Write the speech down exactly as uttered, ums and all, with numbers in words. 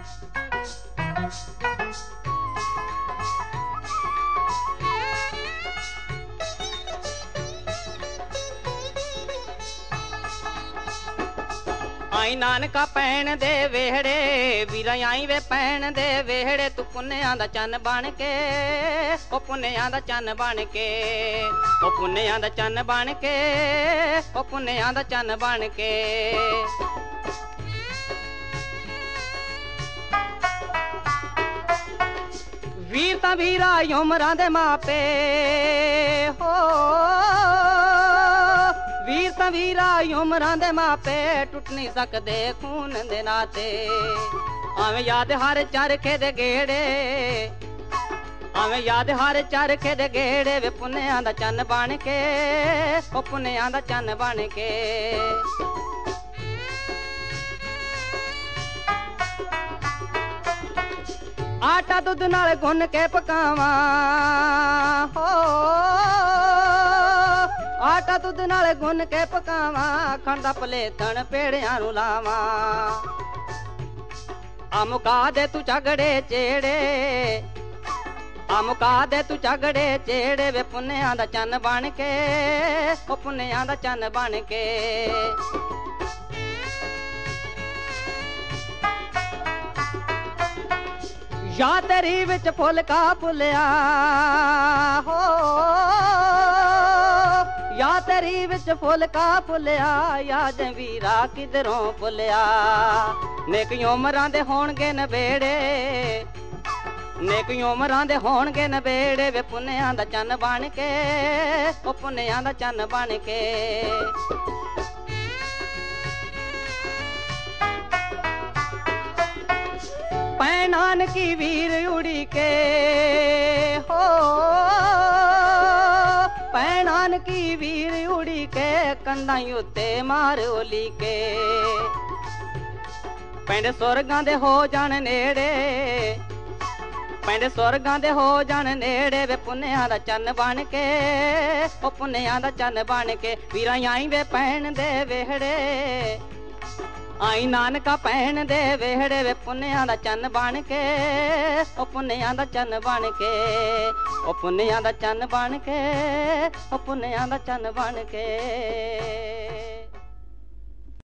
आई नानका पैण दे वेहड़े वीरा आई वे पैण दे वेहड़े तू पुन्नेयां दा चन्न बन के ओ पुन्नेयां दा चन्न बन के ओ पुन्नेयां दा चन्न बन के ओ पुन्नेयां दा चन्न बन के वीर तां वीरा उमरां दे मापे हो वीर तां वीरा उमरां दे मापे टुट नहीं सकदे खून दे नाते आवें याद हर चरखे दे गेड़े आवें याद हर चरखे दे गेड़े वे पुन्नेयां दा चन्न बन के ओ पुन्नेयां दा चन्न बन के आटा दुध नाल गुन के पकावां हो आटा दुध नाल गुन के पकावां खंदा पलेथण पेड़ियां नूं लावां आ मुका दे तू झगड़े चेड़े आ मुका दे तू झगड़े चेड़े वे पुन्नेयां दा चन्न बन के ओ पुन्नेयां दा चन्न बन के या तेरी विच फुलका फुलिया हो या तेरी विच फुलका फुलिया या जे वीरा किधरों फुलिया नेक उमरां दे होणगे नबेड़े नेक उमरां दे होणगे नबेड़े वे पुन्नेयां दा चन्न बन के ओ पुन्नेयां दा चन्न बन के पैण नानकी वीर उड़ी के हो पैण नानकी वीर उड़ी के कंधां उत्ते मार ओली के पिंड सुरगां दे हो जाण नेड़े पिंड सुरगां दे हो जाण नेड़े वे पुन्नेयां दा चन्न बन के ओ पुन्नेयां दा चन्न बन के वीरा आई वे पैण दे वेहड़े आई नानका पैण दे वेहड़े वे पुन्नेयां दा चन्न बन के ओ पुन्नेयां दा चन्न बन के ओ पुन्नेयां दा चन्न बन के ओ पुन्नेयां दा चन्न बन के